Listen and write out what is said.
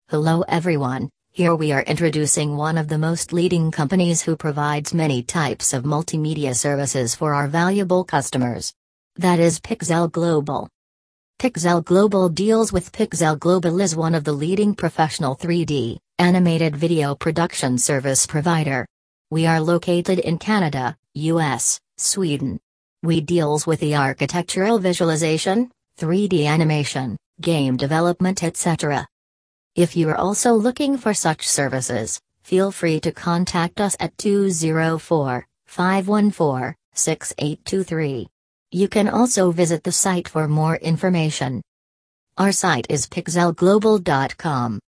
Hello everyone, here we are introducing one of the most leading companies who provides many types of multimedia services for our valuable customers. That is Pixel Global. Pixel Global deals with Pixel Global is one of the leading professional 3D, animated video production service provider. We are located in Canada, US, Sweden. We deals with the architectural visualization, 3D animation, game development etc. If you are also looking for such services, feel free to contact us at 204-514-6823. You can also visit the site for more information. Our site is pixelglobal.com.